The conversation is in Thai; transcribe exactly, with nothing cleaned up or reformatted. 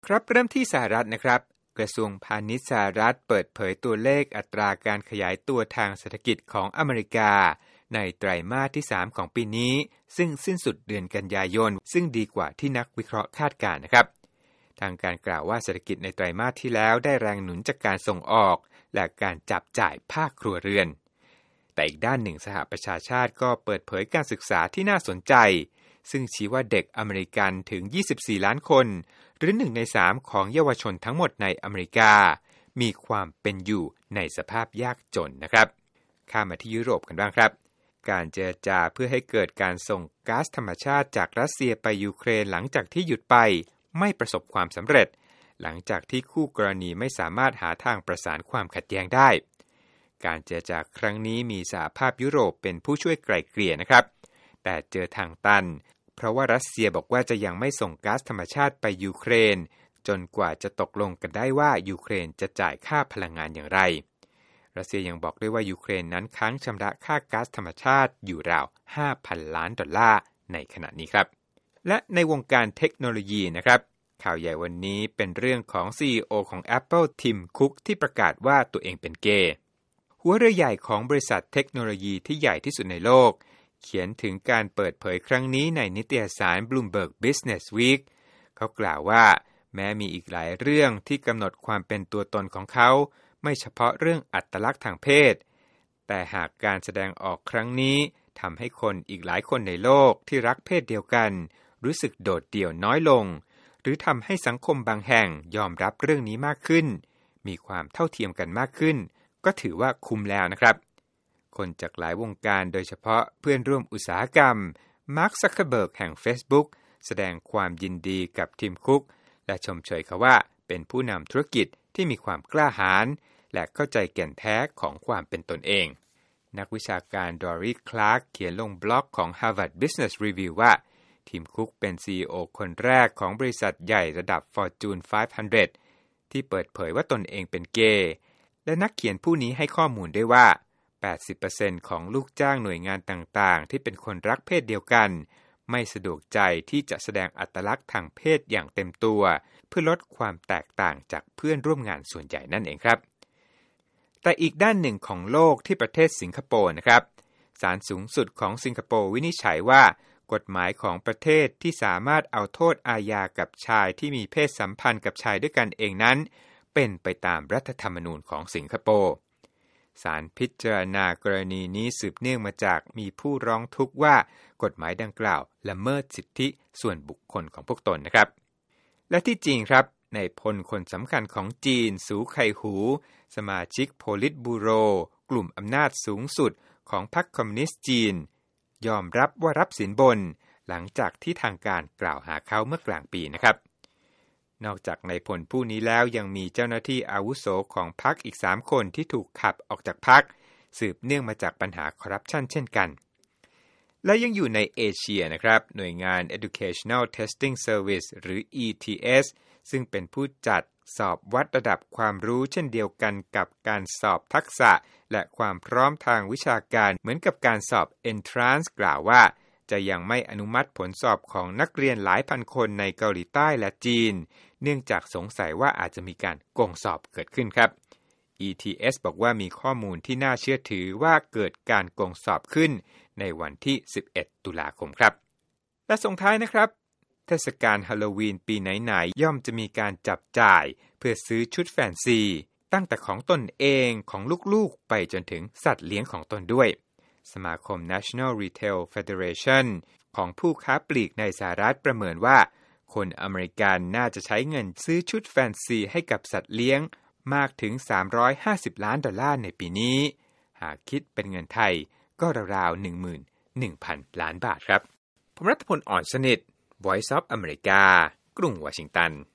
ครับเริ่มที่สหรัฐนะครับกระทรวงพาณิชย์สหรัฐเปิดเผยตัวเลขอัตราการขยายตัวทางเศรษฐกิจของอเมริกาในไตรมาสที่สามของปีนี้ซึ่งสิ้นสุดเดือนกันยายนซึ่งดีกว่าที่นักวิเคราะห์คาดการณ์นะครับทางการกล่าวว่าเศรษฐกิจในไตรมาสที่แล้วได้แรงหนุนจากการส่งออกและการจับจ่ายภาคครัวเรือนแต่อีกด้านหนึ่งสหประชาชาติก็เปิดเผยการศึกษาที่น่าสนใจซึ่งชี้ว่าเด็กอเมริกันถึงยี่สิบสี่ล้านคนหรือหนึ่งในสามของเยาวชนทั้งหมดในอเมริกามีความเป็นอยู่ในสภาพยากจนนะครับข้ามมาที่ยุโรปกันบ้างครับการเจรจาเพื่อให้เกิดการส่งก๊าซธรรมชาติจากรัสเซียไปยูเครนหลังจากที่หยุดไปไม่ประสบความสำเร็จหลังจากที่คู่กรณีไม่สามารถหาทางประสานความขัดแย้งได้การเจรจาครั้งนี้มีสหภาพยุโรปเป็นผู้ช่วยไกล่เกลี่ยนะครับแต่เจอทางตันเพราะว่ารัสเซียบอกว่าจะยังไม่ส่งก๊าซธรรมชาติไปยูเครนจนกว่าจะตกลงกันได้ว่ายูเครนจะจ่ายค่าพลังงานอย่างไรรัสเซียยังบอกด้วยว่ายูเครนนั้นค้างชำระค่าก๊าซธรรมชาติอยู่ราว ห้าพัน ล้านดอลลาร์ในขณะนี้ครับและในวงการเทคโนโลยีนะครับข่าวใหญ่วันนี้เป็นเรื่องของ ซี อี โอ ของ Apple ทิม คุกที่ประกาศว่าตัวเองเป็นเกย์หัวเรือใหญ่ของบริษัทเทคโนโลยีที่ใหญ่ที่สุดในโลกเขียนถึงการเปิดเผยครั้งนี้ในนิตยสาร Bloomberg Business Week เขากล่าวว่าแม้มีอีกหลายเรื่องที่กำหนดความเป็นตัวตนของเขาไม่เฉพาะเรื่องอัตลักษณ์ทางเพศแต่หากการแสดงออกครั้งนี้ทำให้คนอีกหลายคนในโลกที่รักเพศเดียวกันรู้สึกโดดเดี่ยวน้อยลงหรือทำให้สังคมบางแห่งยอมรับเรื่องนี้มากขึ้นมีความเท่าเทียมกันมากขึ้นก็ถือว่าคุ้มแล้วนะครับคนจากหลายวงการโดยเฉพาะเพื่อนร่วมอุตสาหกรรมมาร์ค ซักเคอร์เบิร์กแห่ง Facebook แสดงความยินดีกับทิม คุกและชมเชยเขาว่าเป็นผู้นำธุรกิจที่มีความกล้าหาญและเข้าใจแก่นแท้ของความเป็นตนเองนักวิชาการดอรี่ คลาร์กเขียนลงบล็อกของ Harvard Business Review ว่าทิม คุกเป็น ซี อี โอ คนแรกของบริษัทใหญ่ระดับ Fortune ห้าร้อย ที่เปิดเผยว่าตนเองเป็นเกย์และนักเขียนผู้นี้ให้ข้อมูลด้วยว่าแปดสิบเปอร์เซ็นต์ ของลูกจ้างหน่วยงานต่างๆที่เป็นคนรักเพศเดียวกันไม่สะดวกใจที่จะแสดงอัตลักษณ์ทางเพศอย่างเต็มตัวเพื่อลดความแตกต่างจากเพื่อนร่วมงานส่วนใหญ่นั่นเองครับแต่อีกด้านหนึ่งของโลกที่ประเทศสิงคโปร์นะครับศาลสูงสุดของสิงคโปร์วินิจฉัยว่ากฎหมายของประเทศที่สามารถเอาโทษอาญากับชายที่มีเพศสัมพันธ์กับชายด้วยกันเองนั้นเป็นไปตามรัฐธรรมนูญของสิงคโปร์ศาลพิจารณากรณีนี้สืบเนื่องมาจากมีผู้ร้องทุกข์ว่ากฎหมายดังกล่าวละเมิดสิทธิส่วนบุคคลของพวกตนนะครับและที่จริงครับนายพลคนสำคัญของจีนสูไคหูสมาชิกโพลิตบูโรกลุ่มอำนาจสูงสุดของพรรคคอมมิวนิสต์จีนยอมรับว่ารับสินบนหลังจากที่ทางการกล่าวหาเขาเมื่อกลางปีนะครับนอกจากนายพลผู้นี้แล้วยังมีเจ้าหน้าที่อาวุโสของพรรคอีกสามคนที่ถูกขับออกจากพรรคสืบเนื่องมาจากปัญหาคอร์รัปชันเช่นกันและยังอยู่ในเอเชียนะครับหน่วยงาน Educational Testing Service หรือ อี ที เอส ซึ่งเป็นผู้จัดสอบวัดระดับความรู้เช่นเดียวกันกับการสอบทักษะและความพร้อมทางวิชาการเหมือนกับการสอบ Entrance กล่าวว่าจะยังไม่อนุมัติผลสอบของนักเรียนหลายพันคนในเกาหลีใต้และจีนเนื่องจากสงสัยว่าอาจจะมีการโกงสอบเกิดขึ้นครับ อี ที เอส บอกว่ามีข้อมูลที่น่าเชื่อถือว่าเกิดการโกงสอบขึ้นในวันที่สิบเอ็ดตุลาคมครับและส่งท้ายนะครับเทศกาลฮาโลวีนปีไหนๆย่อมจะมีการจับจ่ายเพื่อซื้อชุดแฟนซีตั้งแต่ของตนเองของลูกๆไปจนถึงสัตว์เลี้ยงของตนด้วยสมาคม National Retail Federation ของผู้ค้าปลีกในสหรัฐประเมินว่าคนอเมริกันน่าจะใช้เงินซื้อชุดแฟนซีให้กับสัตว์เลี้ยงมากถึงสามร้อยห้าสิบล้านดอลลาร์ในปีนี้หากคิดเป็นเงินไทยก็ราวๆ หนึ่งหมื่นหนึ่งพัน ล้านบาทครับผมรัฐพล อ่อนสนิท Voice of America กรุงวอชิงตัน